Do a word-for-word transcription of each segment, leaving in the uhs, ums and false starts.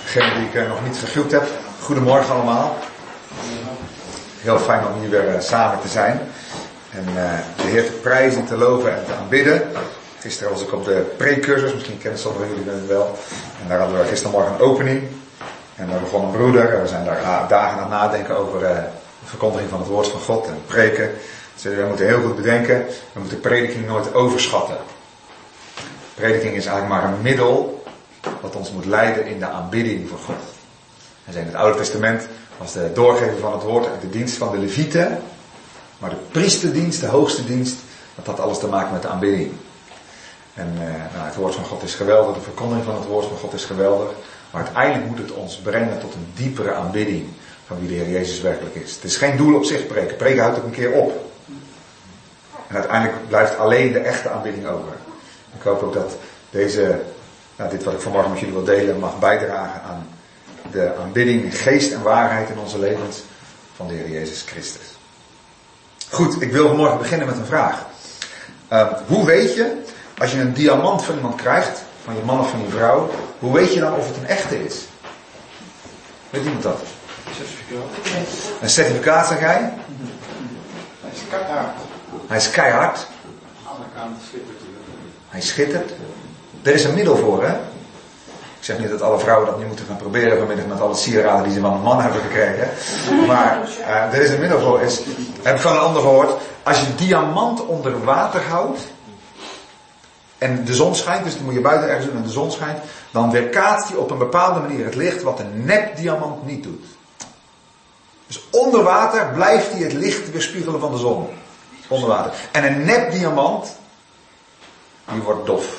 Degene die ik uh, nog niet gegroet heb, goedemorgen allemaal. Heel fijn om hier weer uh, samen te zijn. En uh, de Heer te prijzen, te loven en te aanbidden. Gisteren was ik op de pre-cursus, misschien kennen sommigen van jullie het wel. En daar hadden we gistermorgen een opening. En daar begon een broeder. En we zijn daar uh, dagen aan het nadenken over uh, de verkondiging van het woord van God en preken. Dus we moeten heel goed bedenken, we moeten prediking nooit overschatten. Prediking is eigenlijk maar een middel wat ons moet leiden in de aanbidding voor God. En in het Oude Testament was de doorgever van het woord uit de dienst van de Levieten. Maar de priesterdienst, de hoogste dienst, dat had alles te maken met de aanbidding. En uh, nou, het woord van God is geweldig, de verkondiging van het woord van God is geweldig. Maar uiteindelijk moet het ons brengen tot een diepere aanbidding van wie de Heer Jezus werkelijk is. Het is geen doel op zich preken. Preken houdt ook een keer op. En uiteindelijk blijft alleen de echte aanbidding over. Ik hoop ook dat deze, nou, dit wat ik vanmorgen met jullie wil delen, mag bijdragen aan de aanbidding in geest en waarheid in onze levens van de Heer Jezus Christus. Goed, ik wil vanmorgen beginnen met een vraag. Uh, hoe weet je, als je een diamant van iemand krijgt, van je man of van je vrouw, hoe weet je dan of het een echte is? Weet iemand dat? Certificaat. Een certificaat, zeg jij? Hij is keihard. Hij is keihard. Aan de kant schittert hij. Hij schittert. Er is een middel voor, hè? Ik zeg niet dat alle vrouwen dat nu moeten gaan proberen vanmiddag met alle sieraden die ze van een man hebben gekregen. Maar uh, er is een middel voor. Is, heb ik van een ander gehoord. Als je diamant onder water houdt en de zon schijnt, dus dan moet je buiten ergens doen en de zon schijnt, dan weerkaatst hij op een bepaalde manier het licht wat een nepdiamant niet doet. Dus onder water blijft hij het licht weerspiegelen van de zon. Onder water. En een nepdiamant, die wordt dof.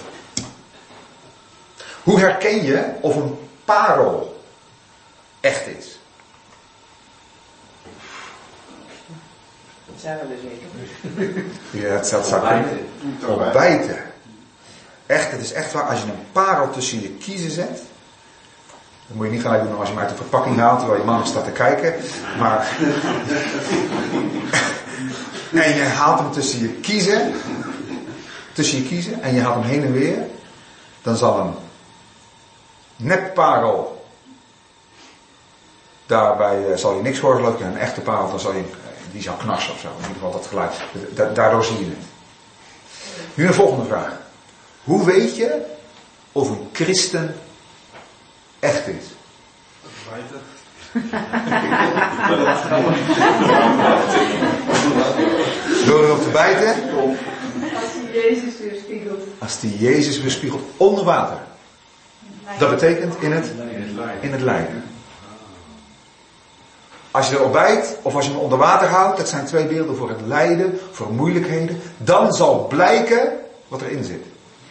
Hoe herken je of een parel echt is? Dat zijn we er zeker. Ja, het staat zakken. Op bijten. Echt, het is echt waar. Als je een parel tussen je kiezen zet. Dat moet je niet gelijk doen als je hem uit de verpakking haalt terwijl je man staat te kijken. Maar. En je haalt hem tussen je kiezen. Tussen je kiezen. En je haalt hem heen en weer. Dan zal een nepparel. Daarbij uh, zal je niks horen geloof ik. En een echte parel, dan zal je, uh, die zal knarsen of zo. In ieder geval dat geluid. Da- daardoor zie je het. Nu een volgende vraag. Hoe weet je of een christen echt is? Door erop te bijten? Als hij Jezus weerspiegelt. Als die Jezus weerspiegelt onder water. Dat betekent in het, in het lijden. Als je erop bijt, of als je hem onder water houdt, dat zijn twee beelden voor het lijden, voor moeilijkheden. Dan zal blijken wat erin zit.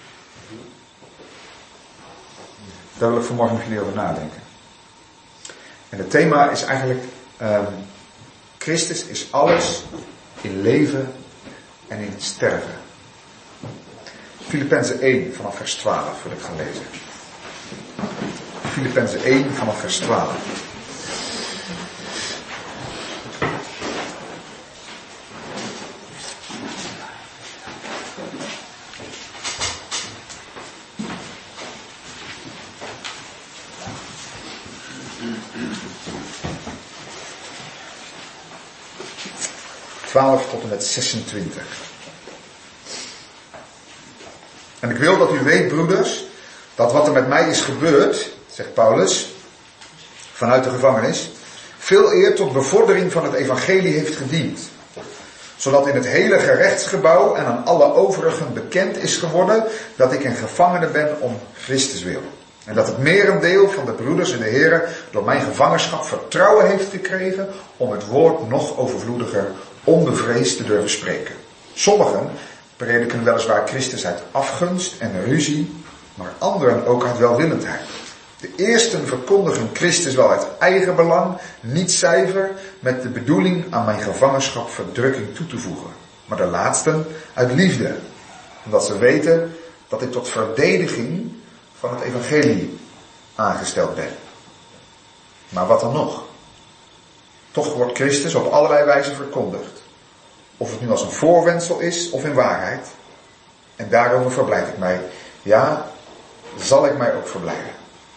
Daar wil ik vanmorgen met jullie over nadenken. En het thema is eigenlijk, um, Christus is alles in leven en in sterven. Filippenzen één vanaf vers twaalf wil ik gaan lezen. Filippenzen één vanaf vers twaalf. twaalf tot en met zesentwintig. En ik wil dat u weet, broeders, dat wat er met mij is gebeurd, zegt Paulus, vanuit de gevangenis, veel eer tot bevordering van het evangelie heeft gediend. Zodat in het hele gerechtsgebouw en aan alle overigen bekend is geworden dat ik een gevangene ben om Christus wil. En dat het merendeel van de broeders in de Here door mijn gevangenschap vertrouwen heeft gekregen om het woord nog overvloediger onbevreesd te durven spreken. Sommigen prediken weliswaar Christus uit afgunst en ruzie, maar anderen ook uit welwillendheid. De eersten verkondigen Christus wel uit eigen belang, niet zuiver, met de bedoeling aan mijn gevangenschap verdrukking toe te voegen. Maar de laatsten uit liefde, omdat ze weten dat ik tot verdediging van het evangelie aangesteld ben. Maar wat dan nog? Toch wordt Christus op allerlei wijzen verkondigd. Of het nu als een voorwendsel is of in waarheid. En daarover verblijd ik mij. Ja, zal ik mij ook verblijden.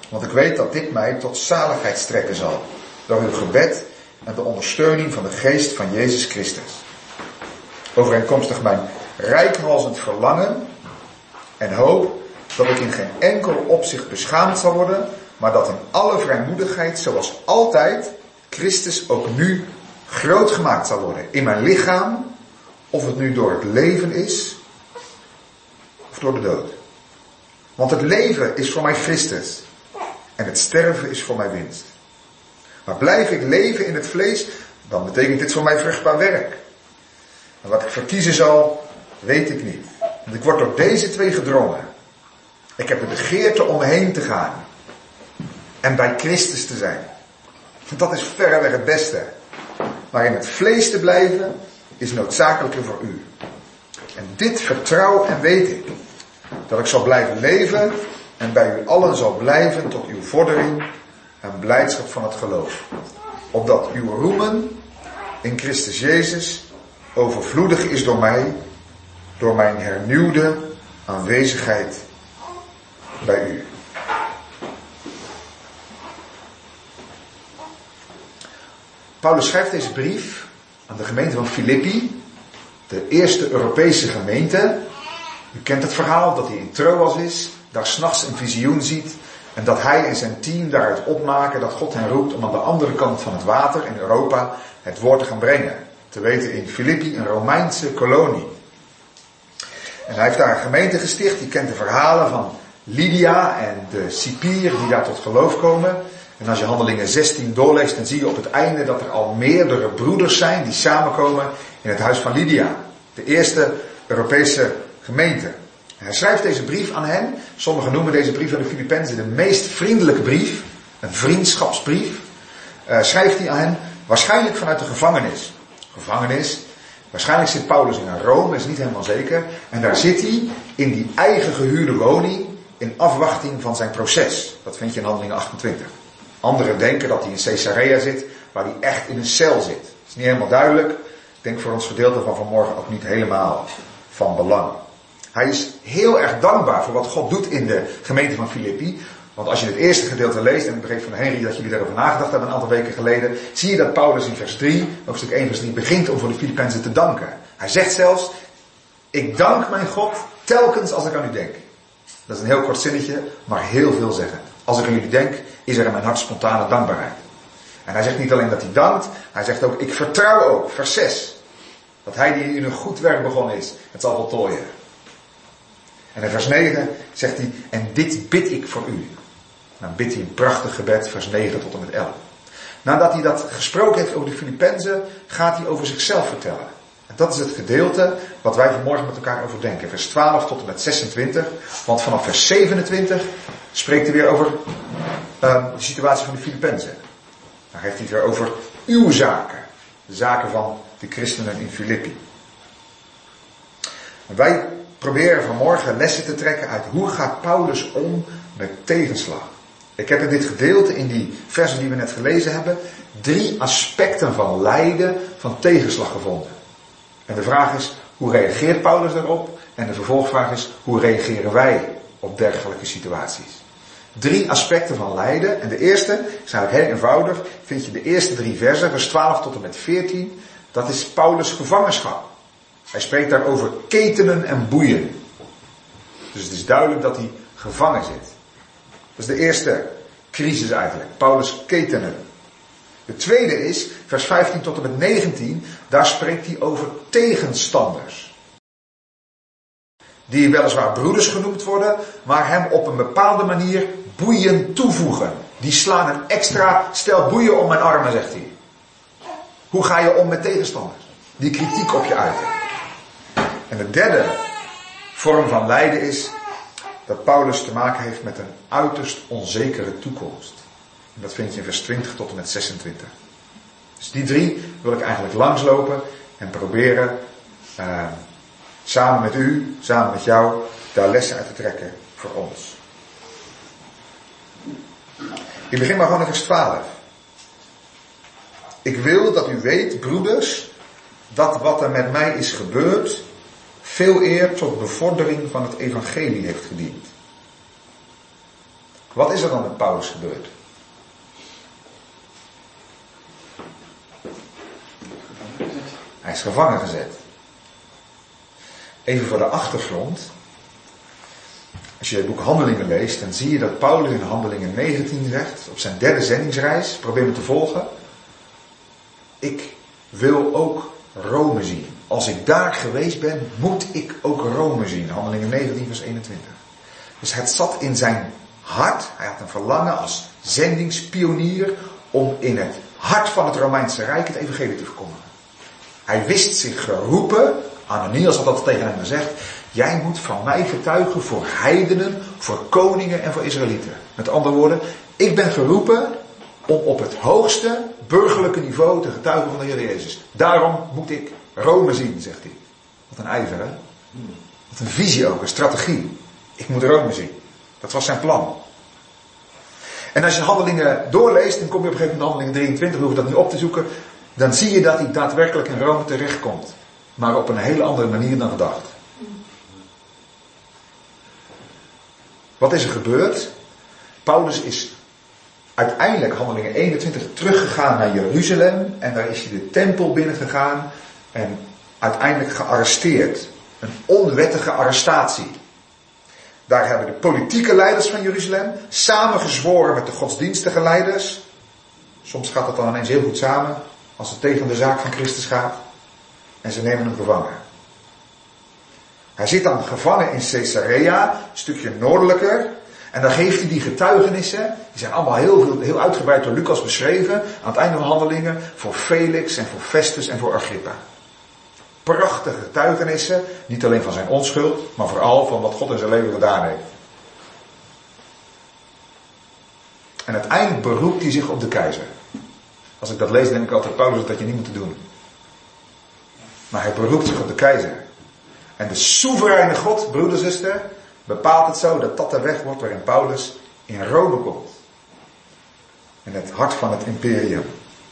Want ik weet dat dit mij tot zaligheid strekken zal, door uw gebed en de ondersteuning van de geest van Jezus Christus. Overeenkomstig mijn reikhalzend verlangen en hoop dat ik in geen enkel opzicht beschaamd zal worden, maar dat in alle vrijmoedigheid, zoals altijd, Christus ook nu groot gemaakt zal worden. In mijn lichaam, of het nu door het leven is, of door de dood. Want het leven is voor mij Christus, en het sterven is voor mij winst. Maar blijf ik leven in het vlees, dan betekent dit voor mij vruchtbaar werk. En wat ik verkiezen zal, weet ik niet. Want ik word door deze twee gedrongen. Ik heb de begeerte om heen te gaan. En bij Christus te zijn. Want dat is verreweg het beste. Maar in het vlees te blijven, is noodzakelijker voor u. En dit vertrouw en weet ik. Dat ik zal blijven leven en bij u allen zal blijven tot uw vordering en blijdschap van het geloof. Opdat uw roemen in Christus Jezus overvloedig is door mij, door mijn hernieuwde aanwezigheid bij u. Paulus schrijft deze brief aan de gemeente van Filippi, de eerste Europese gemeente. U kent het verhaal dat hij in Troas is, daar 's nachts een visioen ziet en dat hij en zijn team daaruit opmaken dat God hen roept om aan de andere kant van het water in Europa het woord te gaan brengen. Te weten in Filippi, een Romeinse kolonie. En hij heeft daar een gemeente gesticht. Je kent de verhalen van Lydia en de cipier die daar tot geloof komen. En als je Handelingen zestien doorleest, dan zie je op het einde dat er al meerdere broeders zijn die samenkomen in het huis van Lydia. De eerste Europese gemeente. En hij schrijft deze brief aan hen. Sommigen noemen deze brief aan de Filippenzen de meest vriendelijke brief. Een vriendschapsbrief. Uh, schrijft hij aan hen waarschijnlijk vanuit de gevangenis. Gevangenis. Waarschijnlijk zit Paulus in Rome, is niet helemaal zeker. En daar zit hij in die eigen gehuurde woning in afwachting van zijn proces. Dat vind je in Handelingen achtentwintig. Anderen denken dat hij in Caesarea zit, waar hij echt in een cel zit. Dat is niet helemaal duidelijk. Ik denk voor ons gedeelte van vanmorgen ook niet helemaal van belang. Hij is heel erg dankbaar voor wat God doet in de gemeente van Filippi. Want als je het eerste gedeelte leest, en ik begreep van Henry dat jullie daarover nagedacht hebben een aantal weken geleden, zie je dat Paulus in vers drie, hoofdstuk één vers drie, begint om voor de Filippenzen te danken. Hij zegt zelfs, ik dank mijn God telkens als ik aan u denk. Dat is een heel kort zinnetje, maar heel veel zeggen. Als ik aan jullie denk, is er in mijn hart spontane dankbaarheid. En hij zegt niet alleen dat hij dankt, hij zegt ook, ik vertrouw ook, vers zes, dat hij die in een goed werk begonnen is, het zal voltooien. En in vers negen zegt hij, en dit bid ik voor u. Dan bidt hij een prachtig gebed, vers negen tot en met elf. Nadat hij dat gesproken heeft over de Filippenzen, gaat hij over zichzelf vertellen. En dat is het gedeelte wat wij vanmorgen met elkaar overdenken. Vers twaalf tot en met zesentwintig. Want vanaf vers zevenentwintig spreekt hij weer over uh, de situatie van de Filippenzen. Dan heeft hij het weer over uw zaken. De zaken van de christenen in Filippi. En wij proberen vanmorgen lessen te trekken uit hoe gaat Paulus om met tegenslag. Ik heb in dit gedeelte, in die versen die we net gelezen hebben, drie aspecten van lijden, van tegenslag gevonden. En de vraag is, hoe reageert Paulus daarop? En de vervolgvraag is, hoe reageren wij op dergelijke situaties? Drie aspecten van lijden. En de eerste, is eigenlijk heel eenvoudig, vind je de eerste drie versen, vers twaalf tot en met veertien. Dat is Paulus' gevangenschap. Hij spreekt daar over ketenen en boeien. Dus het is duidelijk dat hij gevangen zit. Dat is de eerste crisis eigenlijk. Paulus' ketenen. De tweede is, vers vijftien tot en met negentien, daar spreekt hij over tegenstanders. Die weliswaar broeders genoemd worden, maar hem op een bepaalde manier boeien toevoegen. Die slaan een extra stel boeien om mijn armen, zegt hij. Hoe ga je om met tegenstanders? Die kritiek op je uiten. En de derde vorm van lijden is dat Paulus te maken heeft met een uiterst onzekere toekomst. En dat vind je in vers twintig tot en met zesentwintig. Dus die drie wil ik eigenlijk langslopen en proberen uh, samen met u, samen met jou, daar lessen uit te trekken voor ons. Ik begin maar gewoon in vers twaalf. Ik wil dat u weet, broeders, dat wat er met mij is gebeurd veel eer tot bevordering van het evangelie heeft gediend. Wat is er dan met Paulus gebeurd? Hij is gevangen gezet. Even voor de achtergrond. Als je het boek Handelingen leest, dan zie je dat Paulus in Handelingen negentien zegt, op zijn derde zendingsreis, probeer me te volgen. Ik wil ook Rome zien. Als ik daar geweest ben, moet ik ook Rome zien. Handelingen negentien vers eenentwintig. Dus het zat in zijn hart, hij had een verlangen als zendingspionier om in het hart van het Romeinse Rijk het evangelie te verkondigen. Hij wist zich geroepen, Ananias had dat tegen hem gezegd, jij moet van mij getuigen voor heidenen, voor koningen en voor Israëlieten. Met andere woorden, ik ben geroepen om op het hoogste burgerlijke niveau te getuigen van de Heer Jezus. Daarom moet ik Rome zien, zegt hij. Wat een ijver, hè? Wat een visie ook, een strategie. Ik moet Rome zien. Dat was zijn plan. En als je Handelingen doorleest, dan kom je op een gegeven moment Handelingen drieëntwintig, we hoeven dat niet op te zoeken, dan zie je dat hij daadwerkelijk in Rome terechtkomt. Maar op een hele andere manier dan gedacht. Wat is er gebeurd? Paulus is uiteindelijk, Handelingen eenentwintig, teruggegaan naar Jeruzalem. En daar is hij de tempel binnengegaan. En uiteindelijk gearresteerd. Een onwettige arrestatie. Daar hebben de politieke leiders van Jeruzalem samengezworen met de godsdienstige leiders. Soms gaat dat dan ineens heel goed samen. Als het tegen de zaak van Christus gaat. En ze nemen hem gevangen. Hij zit dan gevangen in Caesarea, een stukje noordelijker. En dan geeft hij die getuigenissen. Die zijn allemaal heel, veel, heel uitgebreid door Lucas beschreven. Aan het einde van Handelingen. Voor Felix en voor Festus en voor Agrippa. Prachtige getuigenissen. Niet alleen van zijn onschuld. Maar vooral van wat God in zijn leven gedaan heeft. En uiteindelijk beroept hij zich op de keizer. Als ik dat lees, denk ik altijd, Paulus, dat je niet moet doen. Maar hij beroept zich op de keizer. En de soevereine God, broeder, zuster, bepaalt het zo dat dat de weg wordt waarin Paulus in Rome komt. In het hart van het imperium.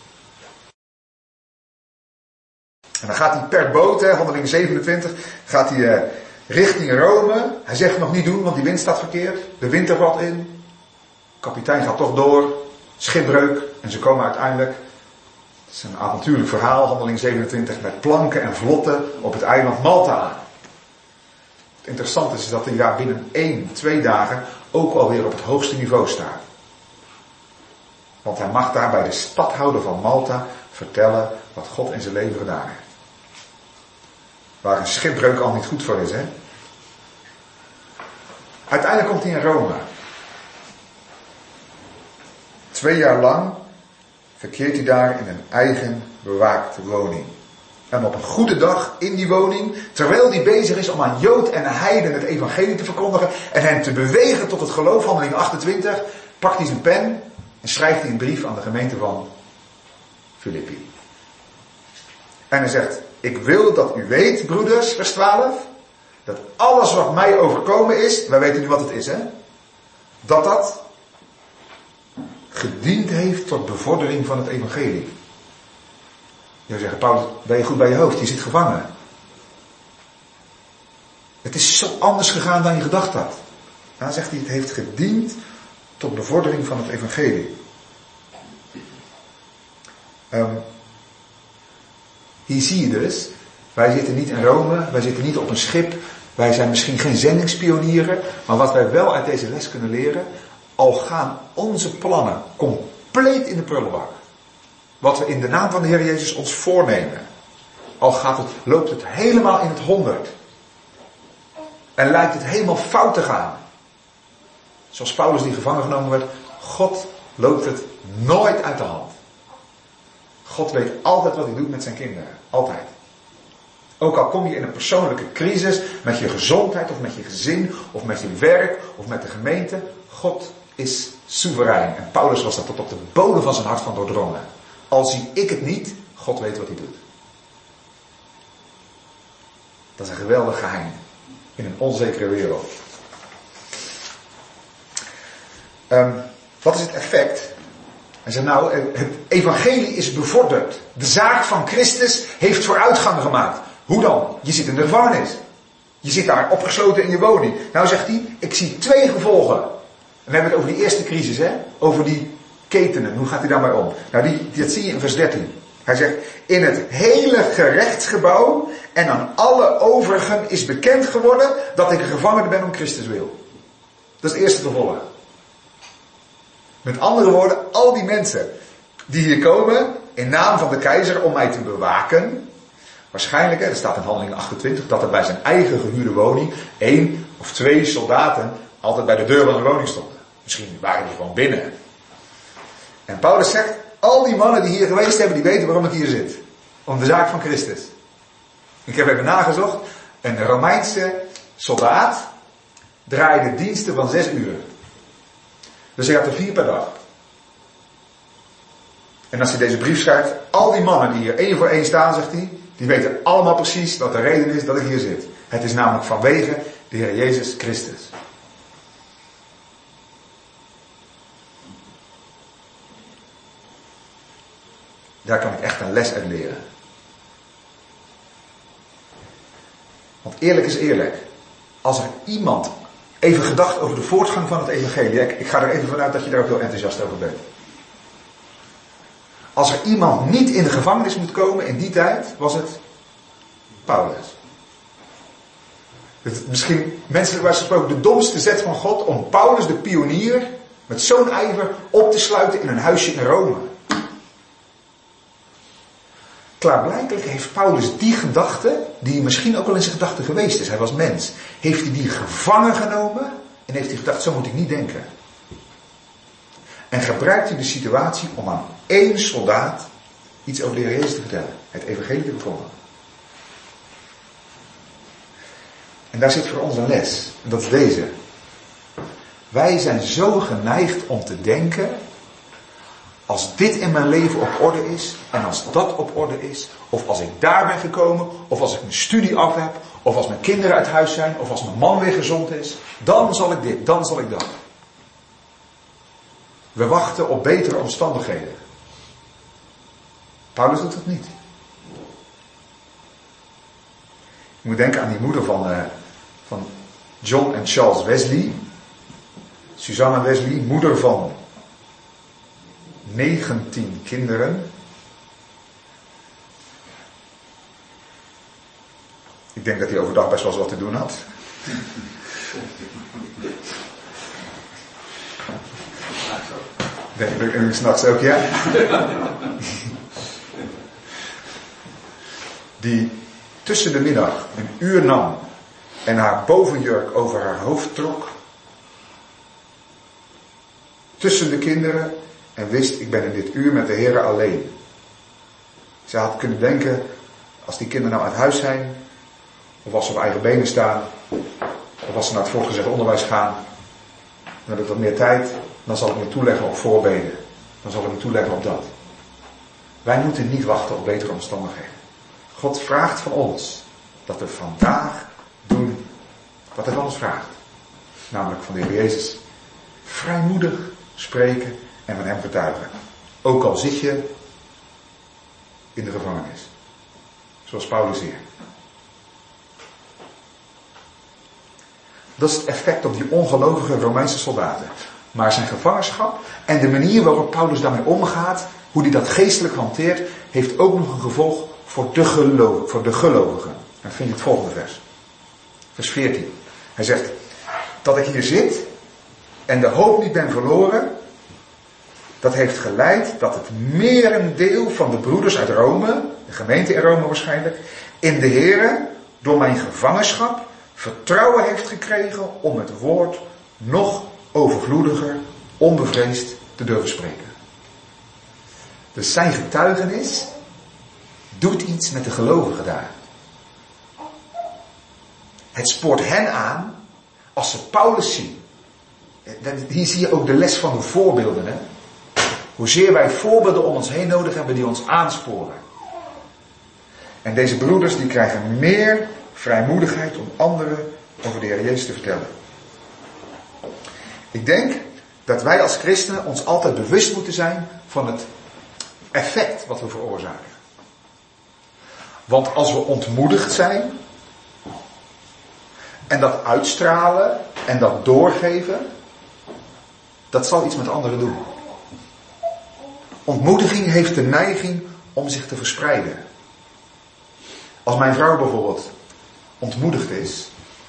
En dan gaat hij per boot, hè, Handelingen zevenentwintig, gaat hij uh, richting Rome. Hij zegt nog niet doen, want die wind staat verkeerd. De wind er valt in. De kapitein gaat toch door. Schipbreuk. En ze komen uiteindelijk, het is een avontuurlijk verhaal, Handelingen zevenentwintig, met planken en vlotten op het eiland Malta aan. Het interessante is dat hij daar binnen één, twee dagen ook alweer op het hoogste niveau staat. Want hij mag daar bij de stadhouder van Malta vertellen wat God in zijn leven gedaan heeft. Waar een schipbreuk al niet goed voor is, hè. Uiteindelijk komt hij in Rome. Twee jaar lang verkeert hij daar in een eigen bewaakte woning. En op een goede dag in die woning, terwijl hij bezig is om aan Jood en Heiden het evangelie te verkondigen en hen te bewegen tot het geloof, Handelingen achtentwintig, pakt hij zijn pen en schrijft hij een brief aan de gemeente van Filippi. En hij zegt, ik wil dat u weet, broeders, vers twaalf, dat alles wat mij overkomen is, wij weten nu wat het is, hè, dat dat gediend heeft tot bevordering van het evangelie. Je zou zeggen, Paulus, ben je goed bij je hoofd? Je zit gevangen. Het is zo anders gegaan dan je gedacht had. En dan zegt hij, het heeft gediend tot bevordering van het evangelie. Um, hier zie je dus, wij zitten niet in Rome, wij zitten niet op een schip, wij zijn misschien geen zendingspionieren, maar wat wij wel uit deze les kunnen leren, al gaan onze plannen compleet in de prullenbak. Wat we in de naam van de Heer Jezus ons voornemen. Al gaat het, loopt het helemaal in het honderd. En lijkt het helemaal fout te gaan. Zoals Paulus die gevangen genomen werd. God loopt het nooit uit de hand. God weet altijd wat hij doet met zijn kinderen. Altijd. Ook al kom je in een persoonlijke crisis. Met je gezondheid of met je gezin. Of met je werk. Of met de gemeente. God is soeverein. En Paulus was daar tot op de bodem van zijn hart van doordrongen. Al zie ik het niet, God weet wat hij doet. Dat is een geweldig geheim. In een onzekere wereld. Um, wat is het effect? Hij zegt nou, het evangelie is bevorderd. De zaak van Christus heeft vooruitgang gemaakt. Hoe dan? Je zit in de gevangenis. Je zit daar opgesloten in je woning. Nou zegt hij, ik zie twee gevolgen. dan hebben we het over die eerste crisis, hè? Over die ketenen. Hoe gaat hij daarmee om? Nou, die, dat zie je in vers dertien. Hij zegt, in het hele gerechtsgebouw en aan alle overigen is bekend geworden dat ik een gevangene ben om Christus wil. Dat is het eerste vervolg. Met andere woorden, al die mensen die hier komen in naam van de keizer om mij te bewaken. Waarschijnlijk, hè, er staat in Handelingen achtentwintig, dat er bij zijn eigen gehuurde woning één of twee soldaten altijd bij de deur van de woning stonden. Misschien waren die gewoon binnen. En Paulus zegt, al die mannen die hier geweest hebben, die weten waarom ik hier zit. Om de zaak van Christus. Ik heb even nagezocht. Een Romeinse soldaat draaide diensten van zes uur. Dus hij had er vier per dag. En als hij deze brief schrijft, al die mannen die hier één voor één staan, zegt hij, die weten allemaal precies wat de reden is dat ik hier zit. Het is namelijk vanwege de Heer Jezus Christus. Daar kan ik echt een les uit leren. Want eerlijk is eerlijk. Als er iemand even gedacht over de voortgang van het evangelie. Ik, ik ga er even vanuit dat je daar ook heel enthousiast over bent. Als er iemand niet in de gevangenis moet komen in die tijd, was het Paulus. Het, misschien menselijk was gesproken de domste zet van God om Paulus de pionier met zo'n ijver op te sluiten in een huisje in Rome. Klaarblijkelijk heeft Paulus die gedachte, die misschien ook wel in zijn gedachten geweest is, hij was mens, heeft hij die gevangen genomen en heeft hij gedacht, zo moet ik niet denken. En gebruikt hij de situatie om aan één soldaat iets over de Heer Jezus te vertellen, het evangelie te verkondigen. En daar zit voor ons een les, en dat is deze. Wij zijn zo geneigd om te denken, als dit in mijn leven op orde is, en als dat op orde is, of als ik daar ben gekomen, of als ik mijn studie af heb, of als mijn kinderen uit huis zijn, of als mijn man weer gezond is, dan zal ik dit, dan zal ik dat. We wachten op betere omstandigheden. Paulus doet dat niet. Je moet denken aan die moeder van, uh, van John en Charles Wesley. Susanna Wesley, moeder van negentien kinderen. Ik denk dat hij overdag best wel eens wat te doen had. Denk ik, en s'nachts ook, ja. Die tussen de middag een uur nam en haar bovenjurk over haar hoofd trok. Tussen de kinderen en wist, ik ben in dit uur met de Heere alleen. Ze had kunnen denken, als die kinderen nou uit huis zijn, of als ze op eigen benen staan, of als ze naar het voortgezet onderwijs gaan, dan heb ik wat meer tijd, dan zal ik me toeleggen op voorbeden. Dan zal ik me toeleggen op dat. Wij moeten niet wachten op betere omstandigheden. God vraagt van ons dat we vandaag doen wat hij van ons vraagt. Namelijk van de Heer Jezus vrijmoedig spreken en van hem getuigen. Ook al zit je in de gevangenis. Zoals Paulus hier. Dat is het effect op die ongelovige Romeinse soldaten. Maar zijn gevangenschap en de manier waarop Paulus daarmee omgaat, hoe hij dat geestelijk hanteert, heeft ook nog een gevolg voor de, geloof, voor de gelovigen. En vind je het volgende vers. Vers veertien. Hij zegt, dat ik hier zit en de hoop niet ben verloren, dat heeft geleid dat het merendeel van de broeders uit Rome, de gemeente in Rome waarschijnlijk, in de Here door mijn gevangenschap vertrouwen heeft gekregen om het woord nog overvloediger, onbevreesd te durven spreken. Dus zijn getuigenis doet iets met de gelovigen daar. Het spoort hen aan, als ze Paulus zien. Hier zie je ook de les van de voorbeelden. Hè? Hoezeer wij voorbeelden om ons heen nodig hebben die ons aansporen. En deze broeders die krijgen meer vrijmoedigheid om anderen over de Heer Jezus te vertellen. Ik denk dat wij als christenen ons altijd bewust moeten zijn van het effect wat we veroorzaken. Want als we ontmoedigd zijn en dat uitstralen en dat doorgeven, dat zal iets met anderen doen. Ontmoediging heeft de neiging om zich te verspreiden. Als mijn vrouw bijvoorbeeld ontmoedigd is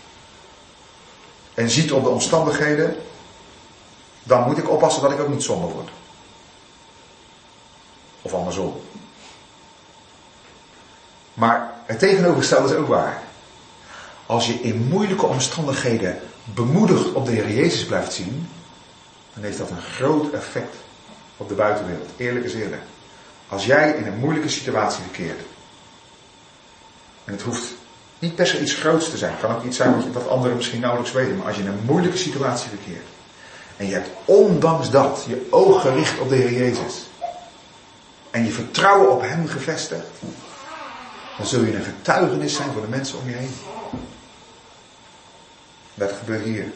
en ziet op de omstandigheden, dan moet ik oppassen dat ik ook niet somber word. Of andersom. Maar het tegenovergestelde is ook waar. Als je in moeilijke omstandigheden bemoedigd op de Heer Jezus blijft zien, dan heeft dat een groot effect op de buitenwereld. Eerlijk is eerlijk. Als jij in een moeilijke situatie verkeert, en het hoeft niet per se iets groots te zijn, het kan ook iets zijn wat, wat anderen misschien nauwelijks weten, maar als je in een moeilijke situatie verkeert, en je hebt ondanks dat je oog gericht op de Heer Jezus, en je vertrouwen op Hem gevestigd, dan zul je een getuigenis zijn voor de mensen om je heen. Dat gebeurt hier.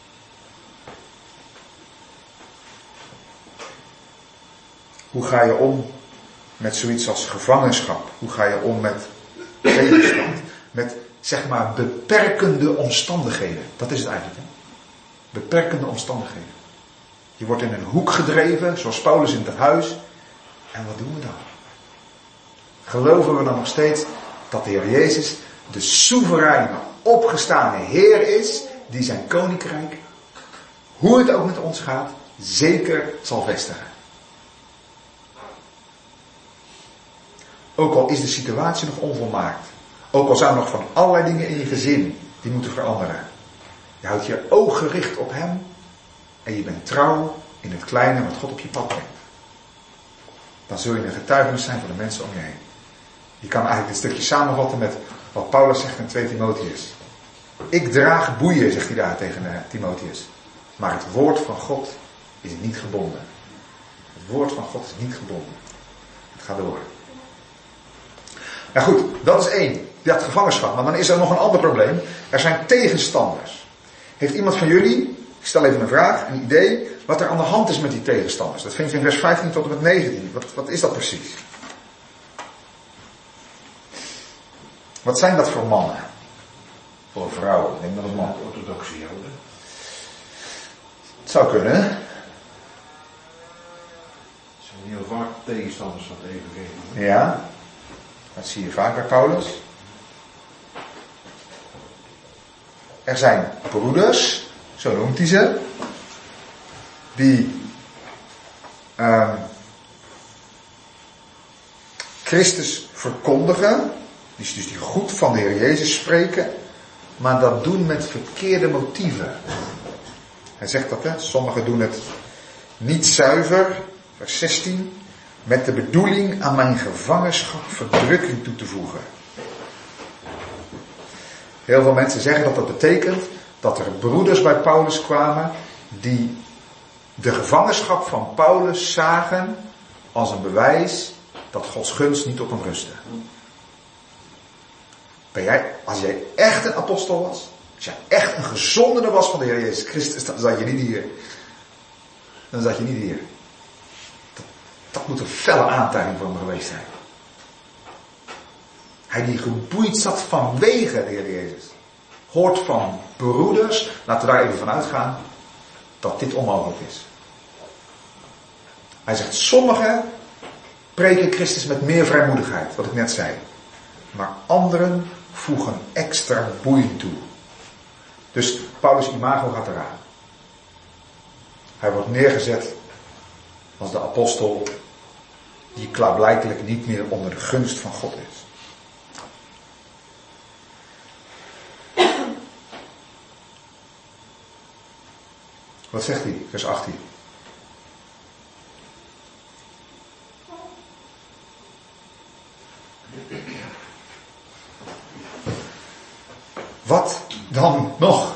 Hoe ga je om met zoiets als gevangenschap? Hoe ga je om met tegenstand? Met, zeg maar, beperkende omstandigheden. Dat is het eigenlijk, hè? Beperkende omstandigheden. Je wordt in een hoek gedreven, zoals Paulus in het huis. En wat doen we dan? Geloven we dan nog steeds dat de Heer Jezus de soevereine, opgestane Heer is, die zijn koninkrijk, hoe het ook met ons gaat, zeker zal vestigen? Ook al is de situatie nog onvolmaakt. Ook al zijn er nog van allerlei dingen in je gezin die moeten veranderen. Je houdt je oog gericht op Hem. En je bent trouw in het kleine wat God op je pad brengt. Dan zul je een getuigenis zijn voor de mensen om je heen. Je kan eigenlijk dit stukje samenvatten met wat Paulus zegt in twee Timotheus. Ik draag boeien, zegt hij daar tegen uh, Timotheus. Maar het woord van God is niet gebonden. Het woord van God is niet gebonden. Het gaat door. Nou goed, dat is één. Dat gevangenschap. Maar dan is er nog een ander probleem. Er zijn tegenstanders. Heeft iemand van jullie, ik stel even een vraag, een idee, wat er aan de hand is met die tegenstanders? Dat vind je in vers vijftien tot en met negentien. Wat, wat is dat precies? Wat zijn dat voor mannen? Voor vrouwen? Ik denk dat het mannen. Orthodoxe Joden. Het zou kunnen. Het zijn heel vaak tegenstanders van het evangelie. Ja. Dat zie je vaak bij Paulus. Er zijn broeders, zo noemt hij ze, die uh, Christus verkondigen, die dus die goed van de Heer Jezus spreken, maar dat doen met verkeerde motieven. Hij zegt dat, hè? Sommigen doen het niet zuiver, vers zestien, met de bedoeling aan mijn gevangenschap verdrukking toe te voegen. Heel veel mensen zeggen dat dat betekent dat er broeders bij Paulus kwamen die de gevangenschap van Paulus zagen als een bewijs dat Gods gunst niet op hem rustte. Ben jij, als jij echt een apostel was, als jij echt een gezondene was van de Heer Jezus Christus, dan zat je niet hier. Dan zat je niet hier. Dat, dat moet een felle aantuiging voor hem geweest zijn. Hij die geboeid zat vanwege de Heer Jezus. Hoort van broeders, laten we daar even van uitgaan, dat dit onmogelijk is. Hij zegt, sommigen preken Christus met meer vrijmoedigheid, wat ik net zei. Maar anderen voegen extra boeien toe. Dus Paulus' imago gaat eraan. Hij wordt neergezet als de apostel die klaarblijkelijk niet meer onder de gunst van God is. Wat zegt hij? Vers achttien. Wat dan nog?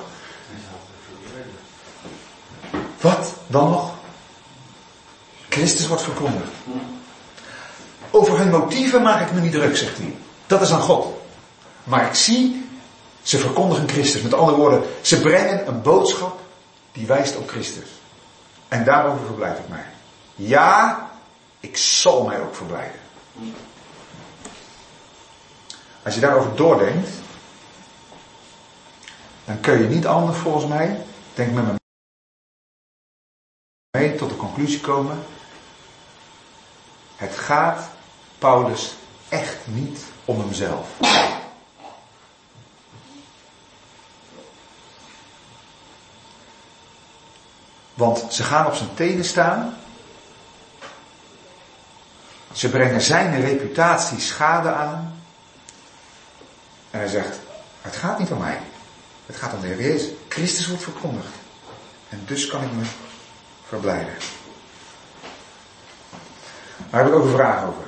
Wat dan nog? Christus wordt verkondigd. Over hun motieven maak ik me niet druk, zegt hij. Dat is aan God. Maar ik zie, ze verkondigen Christus. Met andere woorden, ze brengen een boodschap die wijst op Christus. En daarover verblijf ik mij. Ja, ik zal mij ook verblijden. Als je daarover doordenkt, dan kun je niet anders volgens mij, denk met me mee tot de conclusie komen. Het gaat Paulus echt niet om hemzelf. Want ze gaan op zijn tenen staan. Ze brengen zijn reputatie schade aan. En hij zegt, het gaat niet om mij. Het gaat om de Heer Jezus. Christus wordt verkondigd. En dus kan ik me verblijden. Daar heb ik ook een vraag over.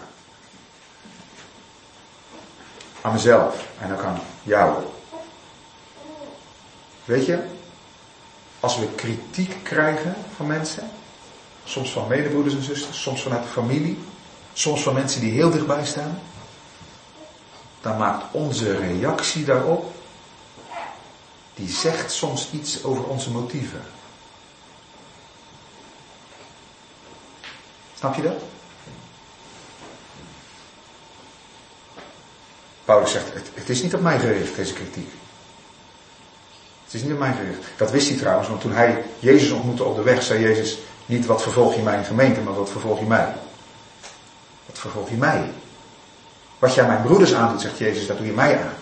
Aan mezelf en ook aan jou. Weet je, als we kritiek krijgen van mensen, soms van medebroeders en zusters, soms vanuit de familie, soms van mensen die heel dichtbij staan, dan maakt onze reactie daarop, die zegt soms iets over onze motieven. Snap je dat? Paulus zegt, het, het is niet op mij gericht, deze kritiek. Het is niet op mij gericht. Dat wist hij trouwens, want toen hij Jezus ontmoette op de weg, zei Jezus niet, wat vervolg je mijn gemeente, maar wat vervolg je mij? Wat vervolg je mij? Wat jij mijn broeders aandoet, zegt Jezus, dat doe je mij aan.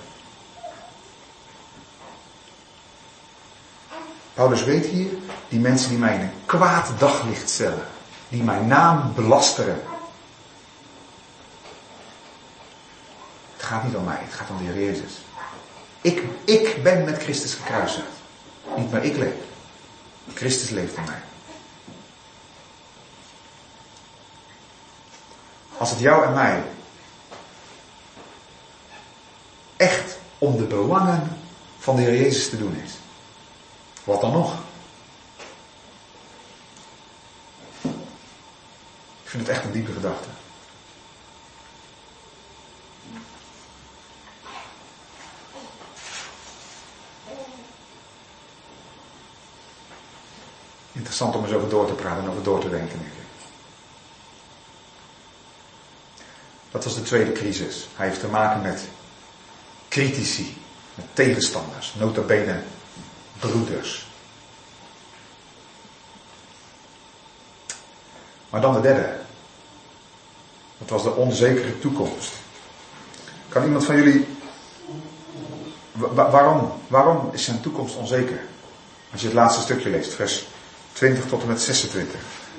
Paulus weet hier, die mensen die mij in een kwaad daglicht stellen, die mijn naam belasteren. Het gaat niet om mij, het gaat om de Heer Jezus. Ik, ik ben met Christus gekruisigd. Niet meer ik leef. Christus leeft in mij. Als het jou en mij echt om de belangen van de Heer Jezus te doen is, wat dan nog? Ik vind het echt een diepe gedachte. Interessant om eens over door te praten en over door te denken, denk ik. Dat was de tweede crisis. Hij heeft te maken met critici, met tegenstanders, nota bene broeders. Maar dan de derde. Dat was de onzekere toekomst. Kan iemand van jullie... Wa- waarom? Waarom is zijn toekomst onzeker? Als je het laatste stukje leest, vers twintig tot en met zesentwintig.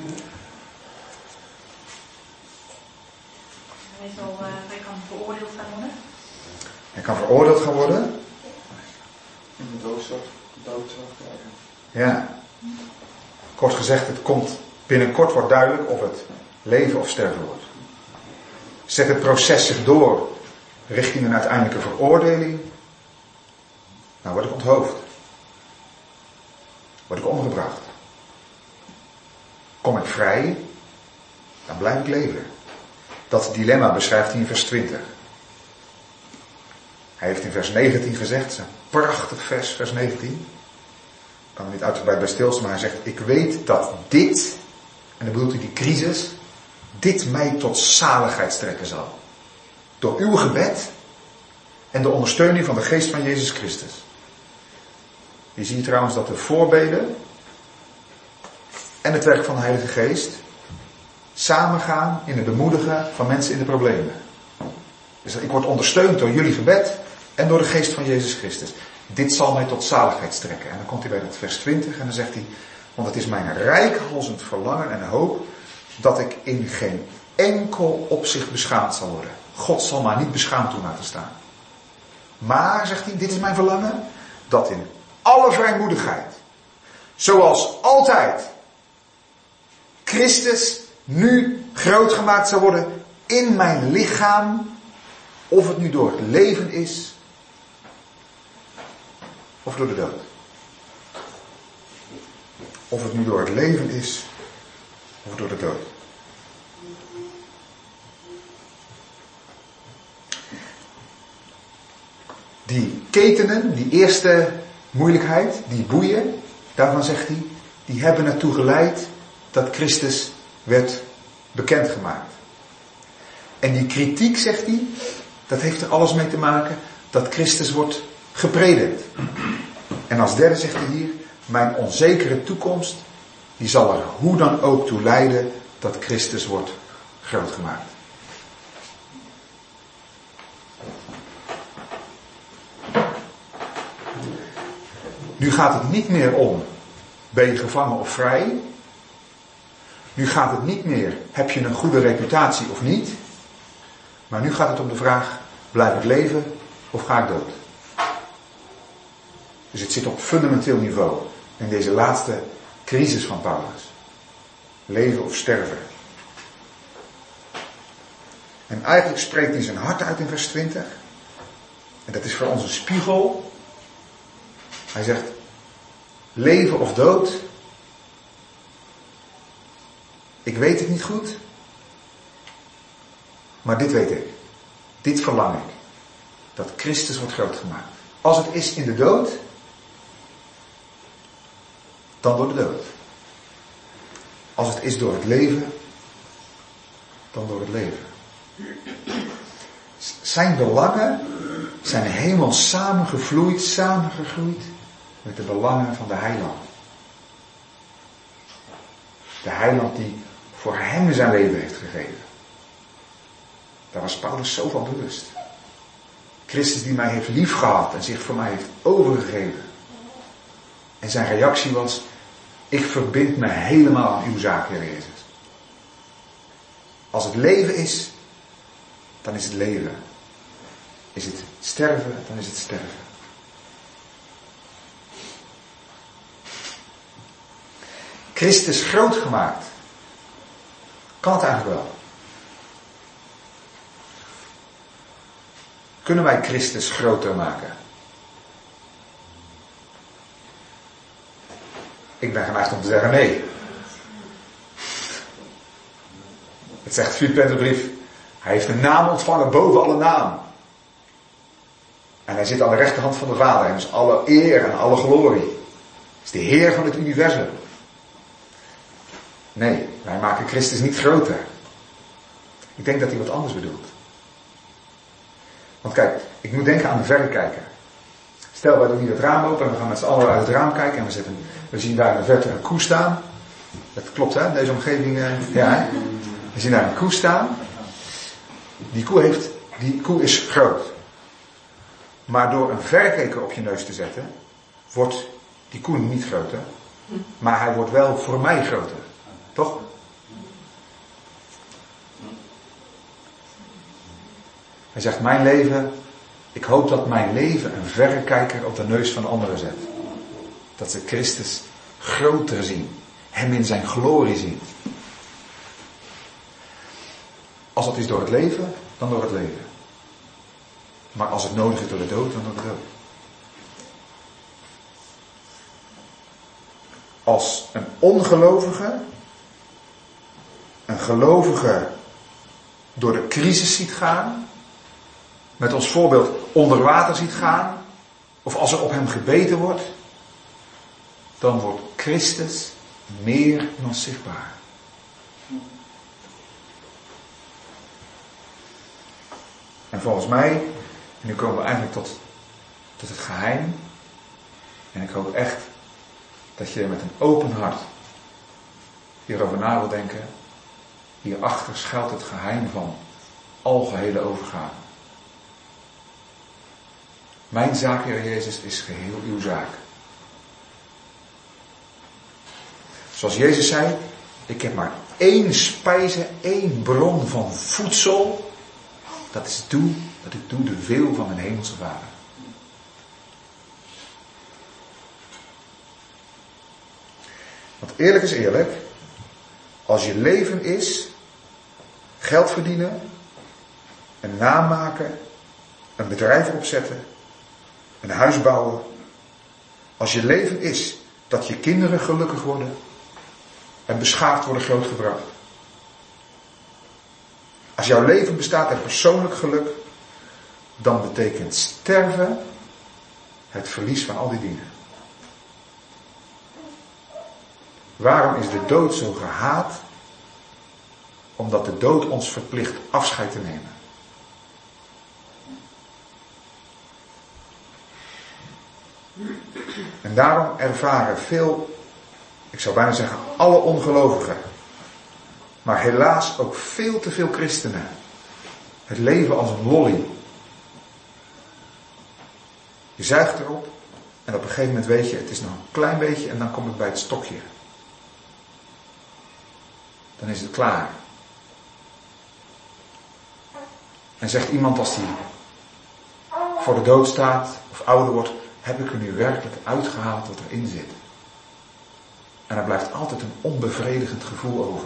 Hij, zal, uh, hij kan veroordeeld gaan worden. Hij kan veroordeeld gaan worden. In de doodstraf, doodstraf krijgen. Ja. Kort gezegd, het komt binnenkort wordt duidelijk of het leven of sterven wordt. Zet het proces zich door richting een uiteindelijke veroordeling. Nou word ik onthoofd. Word ik omgebracht. Kom ik vrij, dan blijf ik leven. Dat dilemma beschrijft hij in vers twintig. Hij heeft in vers negentien gezegd, het is een prachtig vers, vers negentien. Ik kan er niet uitgebreid bij stilstaan, maar hij zegt, ik weet dat dit, en dan bedoelt hij die crisis, dit mij tot zaligheid strekken zal. Door uw gebed en de ondersteuning van de geest van Jezus Christus. Je ziet trouwens dat de voorbeden en het werk van de Heilige Geest samengaan in het bemoedigen van mensen in de problemen. Dus ik word ondersteund door jullie gebed en door de geest van Jezus Christus. Dit zal mij tot zaligheid strekken. En dan komt hij bij dat vers twintig en dan zegt hij, want het is mijn rijkhalzend verlangen en hoop dat ik in geen enkel opzicht beschaamd zal worden. God zal mij niet beschaamd toe laten staan. Maar, zegt hij, dit is mijn verlangen, dat in alle vrijmoedigheid, zoals altijd, Christus nu groot gemaakt zou worden in mijn lichaam, of het nu door het leven is, of door de dood. Of het nu door het leven is, of door de dood. Die ketenen, die eerste moeilijkheid, die boeien, daarvan zegt hij, die hebben ertoe geleid dat Christus werd bekendgemaakt. En die kritiek, zegt hij, dat heeft er alles mee te maken dat Christus wordt gepredikt. En als derde zegt hij hier, mijn onzekere toekomst, die zal er hoe dan ook toe leiden dat Christus wordt groot gemaakt. Nu gaat het niet meer om, ben je gevangen of vrij? Nu gaat het niet meer, heb je een goede reputatie of niet? Maar nu gaat het om de vraag, blijf ik leven of ga ik dood? Dus het zit op fundamenteel niveau in deze laatste crisis van Paulus. Leven of sterven. En eigenlijk spreekt hij zijn hart uit in vers twintig. En dat is voor ons een spiegel. Hij zegt, leven of dood. Ik weet het niet goed. Maar dit weet ik. Dit verlang ik. Dat Christus wordt groot gemaakt. Als het is in de dood, dan door de dood. Als het is door het leven, dan door het leven. Zijn belangen zijn helemaal samengevloeid, samengegroeid met de belangen van de heiland. De heiland die voor hem zijn leven heeft gegeven. Daar was Paulus zo van bewust. Christus die mij heeft liefgehad en zich voor mij heeft overgegeven. En zijn reactie was, ik verbind me helemaal aan uw zaak, Heer Jezus. Als het leven is, dan is het leven. Is het sterven, dan is het sterven. Christus groot gemaakt. Kan het eigenlijk wel? Kunnen wij Christus groter maken? Ik ben geneigd om te zeggen nee. Het zegt Filippenzen in de brief. Hij heeft een naam ontvangen boven alle naam. En hij zit aan de rechterhand van de Vader. En dus alle eer en alle glorie. Hij is de Heer van het universum. Nee, wij maken Christus niet groter. Ik denk dat hij wat anders bedoelt. Want kijk, ik moet denken aan de verrekijker. Stel, wij doen hier het raam open en we gaan met z'n allen uit het raam kijken. En we, zetten, we zien daar in de verte een koe staan. Dat klopt hè, in deze omgeving. Uh, ja, hè? We zien daar een koe staan. Die koe, heeft, die koe is groot. Maar door een verrekijker op je neus te zetten, wordt die koe niet groter. Maar hij wordt wel voor mij groter. Toch? Hij zegt, mijn leven, ik hoop dat mijn leven een verrekijker op de neus van anderen zet. Dat ze Christus groter zien. Hem in zijn glorie zien. Als dat is door het leven, dan door het leven. Maar als het nodig is door de dood, dan door de dood. Als een ongelovige, een gelovige door de crisis ziet gaan, met ons voorbeeld onder water ziet gaan, of als er op hem gebeten wordt, dan wordt Christus meer dan zichtbaar. En volgens mij, en nu komen we eigenlijk tot, tot het geheim, en ik hoop echt dat je met een open hart hierover na wil denken. Hierachter schuilt het geheim van algehele overgave. Mijn zaak, Heer Jezus, is geheel uw zaak. Zoals Jezus zei, ik heb maar één spijze, één bron van voedsel. Dat is het doel, dat ik doe de wil van mijn hemelse Vader. Want eerlijk is eerlijk, als je leven is, geld verdienen, een naam maken, een bedrijf opzetten, een huis bouwen. Als je leven is dat je kinderen gelukkig worden en beschaafd worden grootgebracht. Als jouw leven bestaat uit persoonlijk geluk, dan betekent sterven het verlies van al die dingen. Waarom is de dood zo gehaat? Omdat de dood ons verplicht afscheid te nemen. En daarom ervaren veel ik zou bijna zeggen alle ongelovigen, maar helaas ook veel te veel christenen, het leven als een lolly. Je zuigt erop en op een gegeven moment weet je, het is nog een klein beetje en dan kom ik bij het stokje. Dan is het klaar. En zegt iemand als die voor de dood staat of ouder wordt, heb ik er nu werkelijk uitgehaald wat erin zit? En er blijft altijd een onbevredigend gevoel over.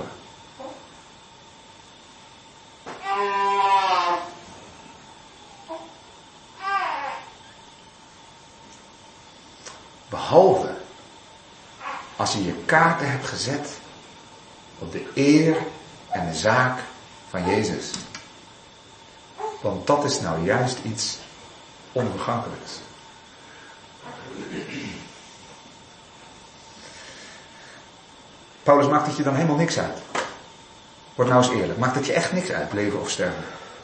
Behalve als je je kaarten hebt gezet op de eer en de zaak van Jezus. Want dat is nou juist iets onvergankelijks. Paulus maakt het je dan helemaal niks uit. Word nou eens eerlijk. Maakt het je echt niks uit, leven of sterven?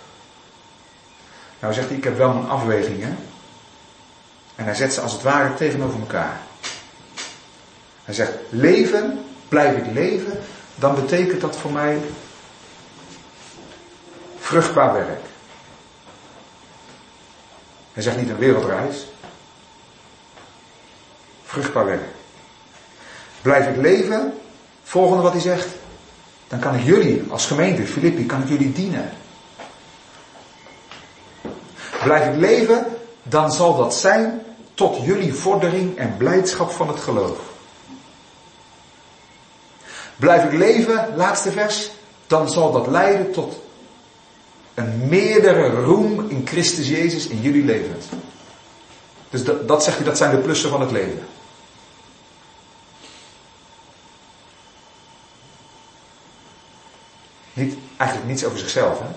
Nou zegt hij, ik heb wel mijn afwegingen. En hij zet ze als het ware tegenover elkaar. Hij zegt, leven, blijf ik leven, dan betekent dat voor mij vruchtbaar werk. Hij zegt niet een wereldreis. Vruchtbaar werk. Blijf ik leven, volgende wat hij zegt, dan kan ik jullie als gemeente, Filippi, kan ik jullie dienen. Blijf ik leven, dan zal dat zijn tot jullie vordering en blijdschap van het geloof. Blijf ik leven, laatste vers, dan zal dat leiden tot een meerdere roem in Christus Jezus in jullie levens. Dus dat, dat zegt hij, dat zijn de plussen van het leven. Niet, eigenlijk niets over zichzelf, hè.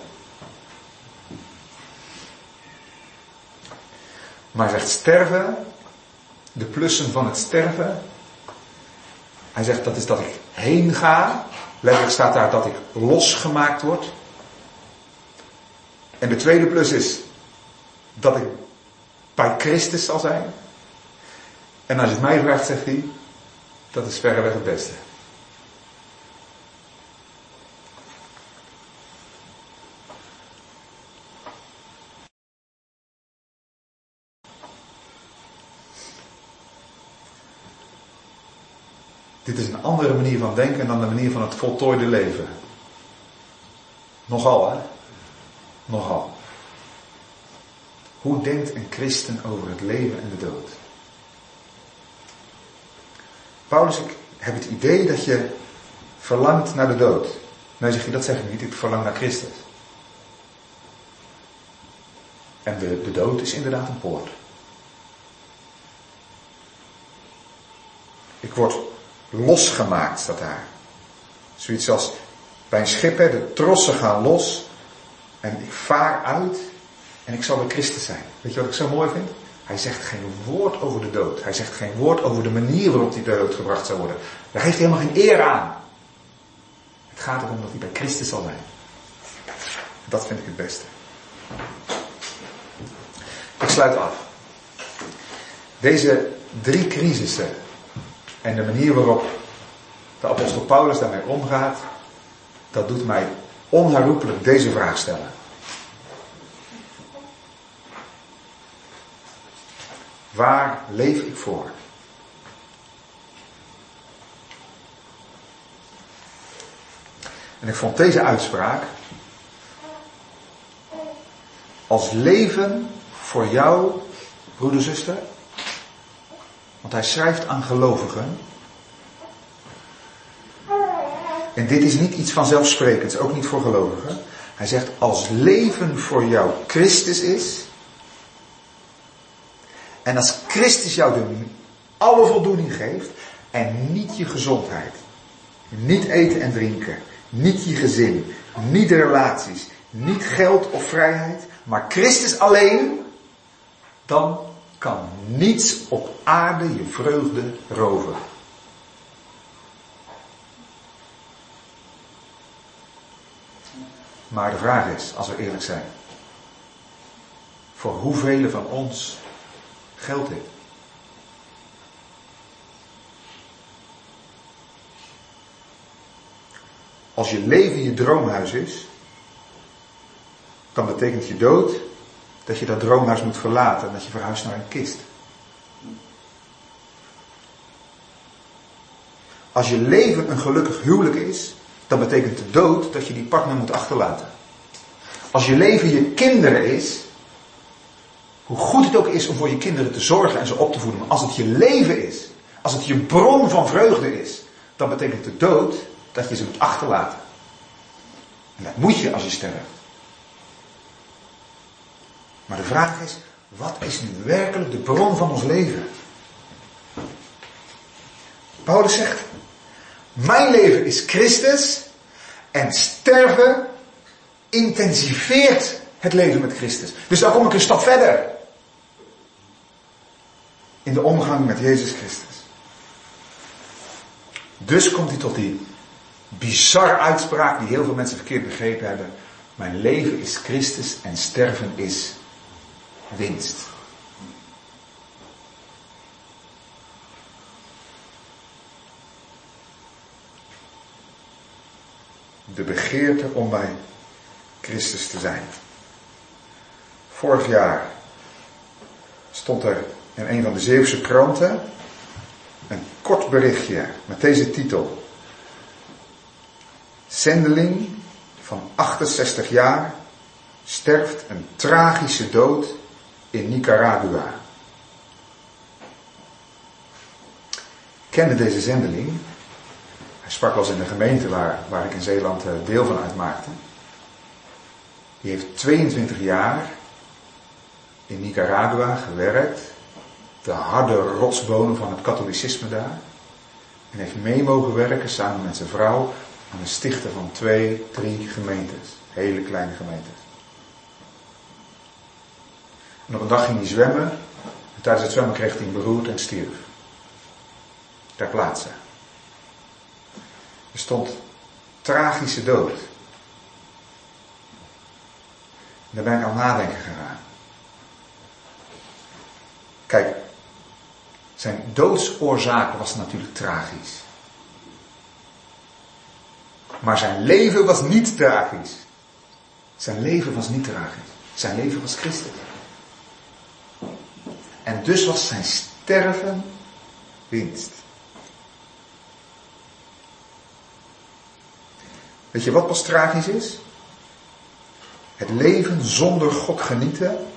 Maar hij zegt sterven, de plussen van het sterven. Hij zegt dat is dat ik heen ga. Letterlijk staat daar dat ik losgemaakt word. En de tweede plus is dat ik bij Christus zal zijn. En als je het mij vraagt, zegt hij, dat is verreweg het beste. Dit is een andere manier van denken dan de manier van het voltooide leven. Nogal, hè? Nogal. Hoe denkt een christen over het leven en de dood? Paulus, ik heb het idee dat je verlangt naar de dood. Nee, zeg je, dat zeg ik niet. Ik verlang naar Christus. En de, de dood is inderdaad een poort. Ik word losgemaakt, staat daar. Zoiets als bij een schip, hè, de trossen gaan los. En ik vaar uit en ik zal bij Christus zijn. Weet je wat ik zo mooi vind? Hij zegt geen woord over de dood. Hij zegt geen woord over de manier waarop die dood gebracht zou worden. Daar geeft hij helemaal geen eer aan. Het gaat erom dat hij bij Christus zal zijn. Dat vind ik het beste. Ik sluit af. Deze drie crisissen en de manier waarop de apostel Paulus daarmee omgaat, dat doet mij onherroepelijk deze vraag stellen. Waar leef ik voor? En ik vond deze uitspraak als leven voor jou, broeder, zuster. Want hij schrijft aan gelovigen. En dit is niet iets vanzelfsprekends, ook niet voor gelovigen. Hij zegt, als leven voor jou Christus is. En als Christus jou de alle voldoening geeft. En niet je gezondheid. Niet eten en drinken. Niet je gezin. Niet de relaties. Niet geld of vrijheid. Maar Christus alleen. Dan kan niets op aarde je vreugde roven. Maar de vraag is, als we eerlijk zijn. Voor hoeveel van ons geldt dit? Als je leven je droomhuis is, dan betekent je dood dat je dat droomhuis moet verlaten en dat je verhuist naar een kist. Als je leven een gelukkig huwelijk is, dan betekent de dood dat je die partner moet achterlaten. Als je leven je kinderen is, hoe goed het ook is om voor je kinderen te zorgen en ze op te voeden, maar als het je leven is, als het je bron van vreugde is, dan betekent de dood dat je ze moet achterlaten. En dat moet je als je sterft. Maar de vraag is, wat is nu werkelijk de bron van ons leven? Paulus zegt, mijn leven is Christus en sterven intensiveert het leven met Christus. Dus dan kom ik een stap verder. In de omgang met Jezus Christus. Dus komt hij tot die bizarre uitspraak die heel veel mensen verkeerd begrepen hebben. Mijn leven is Christus en sterven is winst. De begeerte om bij Christus te zijn. Vorig jaar stond er in een van de Zeeuwse kranten een kort berichtje met deze titel. Zendeling van achtenzestig jaar sterft een tragische dood in Nicaragua. Ik kende deze zendeling. Hij sprak wel eens in de gemeente waar, waar ik in Zeeland deel van uitmaakte. Die heeft tweeëntwintig jaar in Nicaragua gewerkt. De harde rotsbonen van het katholicisme daar. En heeft mee mogen werken samen met zijn vrouw aan het stichten van twee, drie gemeentes. Hele kleine gemeentes. En op een dag ging hij zwemmen. En tijdens het zwemmen kreeg hij een beroerte en stierf. Ter plaatse. Er stond tragische dood. En daar ben ik aan het nadenken gegaan. Kijk, zijn doodsoorzaak was natuurlijk tragisch. Maar zijn leven was niet tragisch. Zijn leven was niet tragisch. Zijn leven was Christus. En dus was zijn sterven winst. Weet je wat pas tragisch is? Het leven zonder God genieten.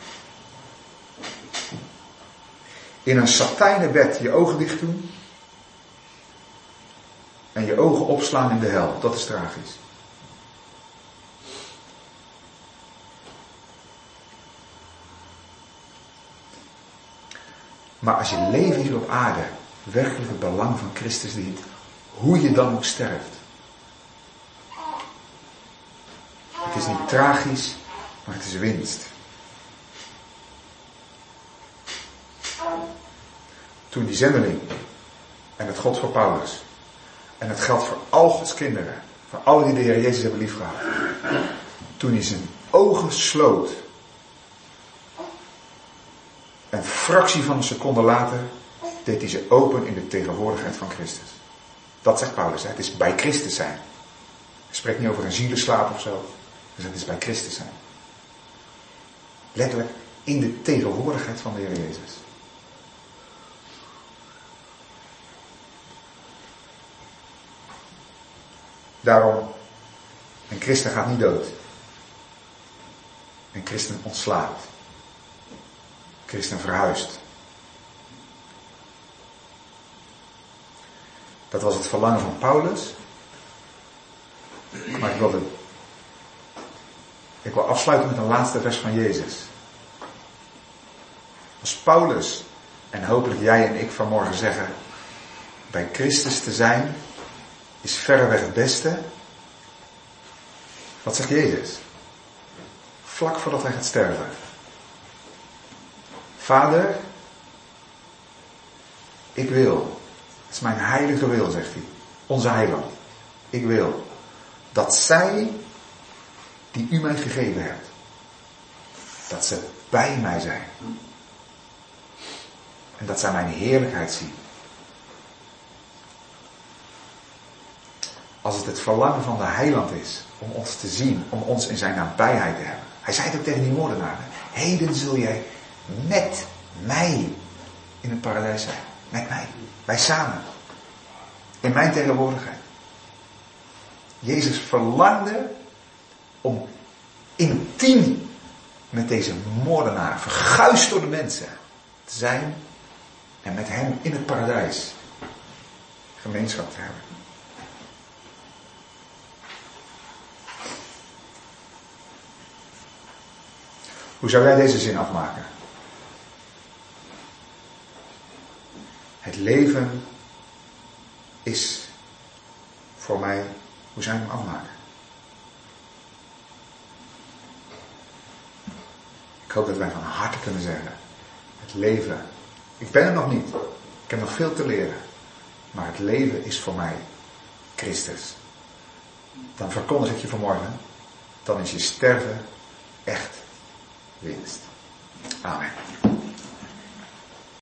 In een satijnen bed je ogen dicht doen. En je ogen opslaan in de hel. Dat is tragisch. Maar als je leven hier op aarde werkelijk het belang van Christus dient, hoe je dan ook sterft. Het is niet tragisch, maar het is winst. Toen die zendeling, en het God voor Paulus, en het geldt voor al Gods kinderen, voor alle die de Heer Jezus hebben liefgehad. Toen hij zijn ogen sloot, een fractie van een seconde later, deed hij ze open in de tegenwoordigheid van Christus. Dat zegt Paulus, hè? Het is bij Christus zijn. Hij spreekt niet over een zielenslaap of zo. Dus het is bij Christus zijn. Letterlijk in de tegenwoordigheid van de Heer Jezus. Daarom, een christen gaat niet dood. Een christen ontslaat. Een christen verhuist. Dat was het verlangen van Paulus. Maar ik wilde, ik wil afsluiten met een laatste vers van Jezus. Als Paulus en hopelijk jij en ik vanmorgen zeggen, bij Christus te zijn is verreweg het beste. Wat zegt Jezus? Vlak voordat hij gaat sterven. Vader, ik wil, het is mijn heilige wil, zegt hij, onze heiland. Ik wil dat zij, die u mij gegeven hebt, dat ze bij mij zijn. En dat zij mijn heerlijkheid zien. als het het verlangen van de heiland is om ons te zien, om ons in zijn nabijheid te hebben. Hij zei het ook tegen die moordenaar. Heden zul jij met mij in het paradijs zijn. Met mij. Wij samen. In mijn tegenwoordigheid. Jezus verlangde om intiem met deze moordenaar, verguisd door de mensen, te zijn en met hem in het paradijs gemeenschap te hebben. Hoe zou jij deze zin afmaken? Het leven is voor mij, hoe zou je hem afmaken? Ik hoop dat wij van harte kunnen zeggen, het leven, ik ben er nog niet, ik heb nog veel te leren, maar het leven is voor mij Christus. Dan verkondig ik je vanmorgen, dan is je sterven echt winst. Amen.